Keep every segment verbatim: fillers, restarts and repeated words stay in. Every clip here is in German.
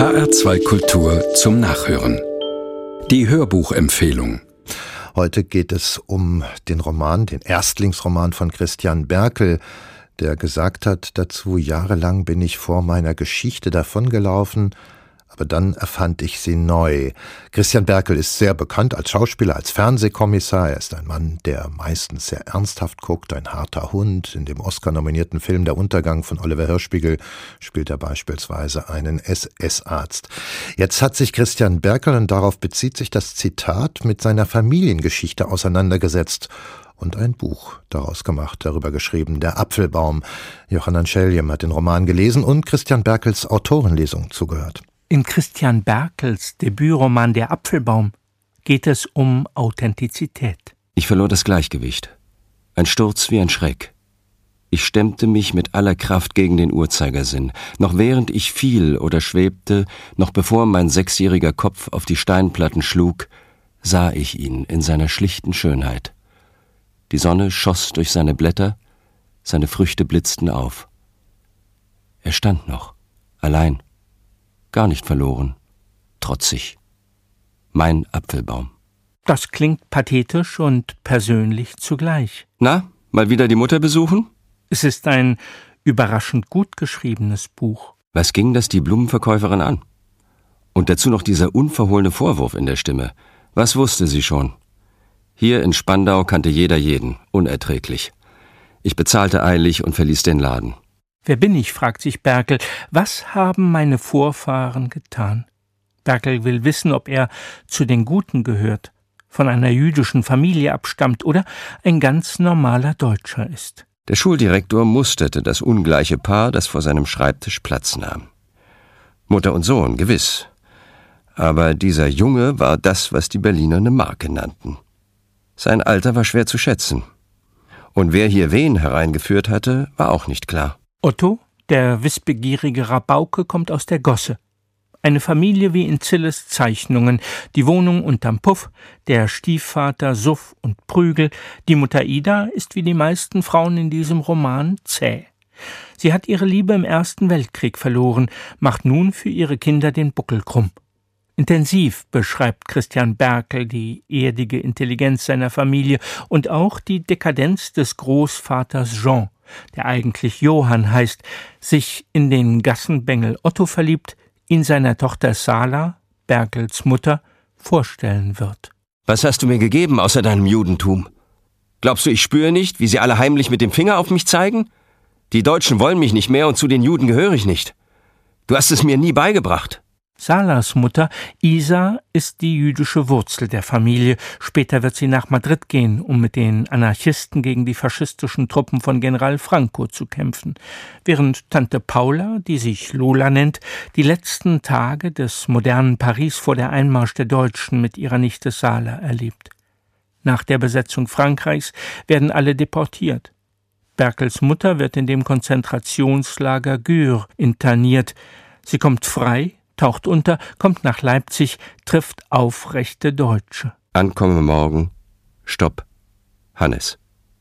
H R zwei Kultur zum Nachhören. Die Hörbuchempfehlung. Heute geht es um den Roman, den Erstlingsroman von Christian Berkel, der gesagt hat dazu: Jahrelang bin ich vor meiner Geschichte davongelaufen, aber dann erfand ich sie neu. Christian Berkel ist sehr bekannt als Schauspieler, als Fernsehkommissar. Er ist ein Mann, der meistens sehr ernsthaft guckt, ein harter Hund. In dem Oscar-nominierten Film Der Untergang von Oliver Hirschbiegel spielt er beispielsweise einen S S-Arzt. Jetzt hat sich Christian Berkel, und darauf bezieht sich das Zitat, mit seiner Familiengeschichte auseinandergesetzt und ein Buch daraus gemacht, darüber geschrieben, Der Apfelbaum. Johanna Scheljem hat den Roman gelesen und Christian Berkels Autorenlesung zugehört. In Christian Berkels Debütroman Der Apfelbaum geht es um Authentizität. Ich verlor das Gleichgewicht. Ein Sturz wie ein Schreck. Ich stemmte mich mit aller Kraft gegen den Uhrzeigersinn. Noch während ich fiel oder schwebte, noch bevor mein sechsjähriger Kopf auf die Steinplatten schlug, sah ich ihn in seiner schlichten Schönheit. Die Sonne schoss durch seine Blätter, seine Früchte blitzten auf. Er stand noch, allein. Gar nicht verloren, trotzig. Mein Apfelbaum. Das klingt pathetisch und persönlich zugleich. Na, mal wieder die Mutter besuchen? Es ist ein überraschend gut geschriebenes Buch. Was ging das die Blumenverkäuferin an? Und dazu noch dieser unverhohlene Vorwurf in der Stimme. Was wusste sie schon? Hier in Spandau kannte jeder jeden, unerträglich. Ich bezahlte eilig und verließ den Laden. Wer bin ich, fragt sich Berkel. Was haben meine Vorfahren getan? Berkel will wissen, ob er zu den Guten gehört, von einer jüdischen Familie abstammt oder ein ganz normaler Deutscher ist. Der Schuldirektor musterte das ungleiche Paar, das vor seinem Schreibtisch Platz nahm. Mutter und Sohn, gewiss. Aber dieser Junge war das, was die Berliner eine Marke nannten. Sein Alter war schwer zu schätzen. Und wer hier wen hereingeführt hatte, war auch nicht klar. Otto, der wissbegierige Rabauke, kommt aus der Gosse. Eine Familie wie in Zilles Zeichnungen, die Wohnung unterm Puff, der Stiefvater Suff und Prügel, die Mutter Ida ist wie die meisten Frauen in diesem Roman zäh. Sie hat ihre Liebe im Ersten Weltkrieg verloren, macht nun für ihre Kinder den Buckel krumm. Intensiv beschreibt Christian Berkel die erdige Intelligenz seiner Familie und auch die Dekadenz des Großvaters Jean, der eigentlich Johann heißt, sich in den Gassenbengel Otto verliebt, ihn seiner Tochter Sala, Berkels Mutter, vorstellen wird. Was hast du mir gegeben außer deinem Judentum? Glaubst du, ich spüre nicht, wie sie alle heimlich mit dem Finger auf mich zeigen? Die Deutschen wollen mich nicht mehr und zu den Juden gehöre ich nicht. Du hast es mir nie beigebracht. Salas Mutter, Isa, ist die jüdische Wurzel der Familie. Später wird sie nach Madrid gehen, um mit den Anarchisten gegen die faschistischen Truppen von General Franco zu kämpfen. Während Tante Paula, die sich Lola nennt, die letzten Tage des modernen Paris vor der Einmarsch der Deutschen mit ihrer Nichte Sala erlebt. Nach der Besetzung Frankreichs werden alle deportiert. Berkels Mutter wird in dem Konzentrationslager Gür interniert. Sie kommt frei, taucht unter, kommt nach Leipzig, trifft aufrechte Deutsche. Ankomme morgen. Stopp. Hannes.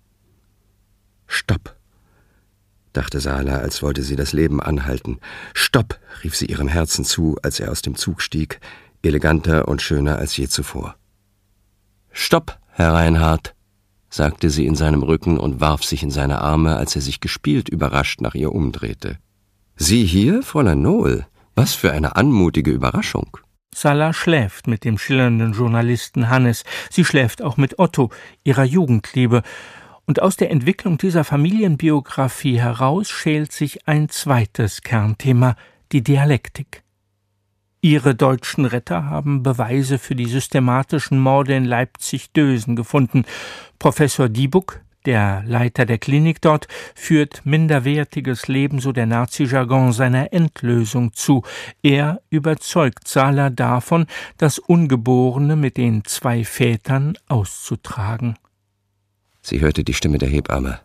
Stopp, dachte Sala, als wollte sie das Leben anhalten. Stopp, rief sie ihrem Herzen zu, als er aus dem Zug stieg, eleganter und schöner als je zuvor. Stopp, Herr Reinhardt, sagte sie in seinem Rücken und warf sich in seine Arme, als er sich gespielt überrascht nach ihr umdrehte. Sie hier, Fräulein Nohl? Was für eine anmutige Überraschung. Sala schläft mit dem schillernden Journalisten Hannes. Sie schläft auch mit Otto, ihrer Jugendliebe. Und aus der Entwicklung dieser Familienbiografie heraus schält sich ein zweites Kernthema, die Dialektik. Ihre deutschen Retter haben Beweise für die systematischen Morde in Leipzig-Dösen gefunden. Professor Diebuck, der Leiter der Klinik dort, führt minderwertiges Leben, so der Nazi-Jargon, seiner Endlösung zu. Er überzeugt Sala davon, das Ungeborene mit den zwei Vätern auszutragen. Sie hörte die Stimme der Hebamme.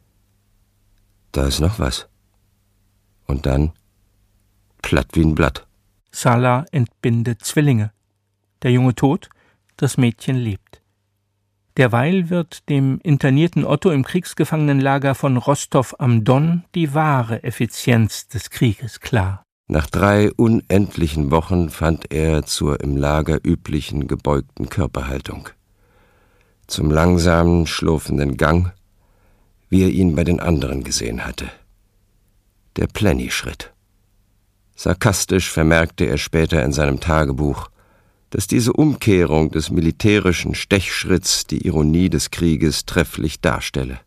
Da ist noch was. Und dann platt wie ein Blatt. Sala entbindet Zwillinge. Der Junge tot, das Mädchen lebt. Derweil wird dem internierten Otto im Kriegsgefangenenlager von Rostow am Don die wahre Effizienz des Krieges klar. Nach drei unendlichen Wochen fand er zur im Lager üblichen gebeugten Körperhaltung, zum langsamen, schlurfenden Gang, wie er ihn bei den anderen gesehen hatte. Der Plenny-Schritt. Sarkastisch vermerkte er später in seinem Tagebuch, dass diese Umkehrung des militärischen Stechschritts die Ironie des Krieges trefflich darstelle.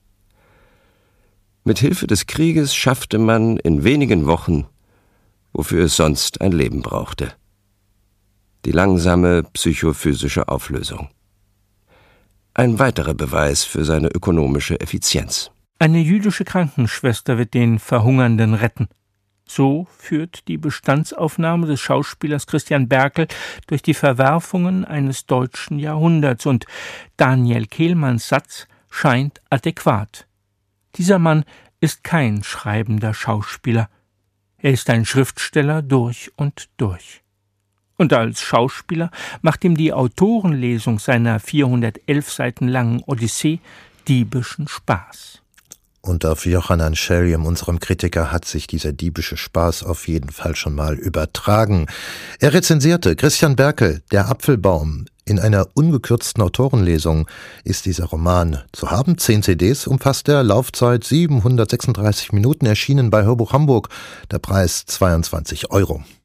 Mit Hilfe des Krieges schaffte man in wenigen Wochen, wofür es sonst ein Leben brauchte. Die langsame psychophysische Auflösung. Ein weiterer Beweis für seine ökonomische Effizienz. Eine jüdische Krankenschwester wird den Verhungernden retten. So führt die Bestandsaufnahme des Schauspielers Christian Berkel durch die Verwerfungen eines deutschen Jahrhunderts, und Daniel Kehlmanns Satz scheint adäquat. Dieser Mann ist kein schreibender Schauspieler. Er ist ein Schriftsteller durch und durch. Und als Schauspieler macht ihm die Autorenlesung seiner vierhundertelf Seiten langen Odyssee diebischen Spaß. Und auf Yochanan Sheriam, unserem Kritiker, hat sich dieser diebische Spaß auf jeden Fall schon mal übertragen. Er rezensierte Christian Berkel, Der Apfelbaum. In einer ungekürzten Autorenlesung ist dieser Roman zu haben. Zehn C Ds umfasst er, Laufzeit siebenhundertsechsunddreißig Minuten, erschienen bei Hörbuch Hamburg. Der Preis zweiundzwanzig Euro.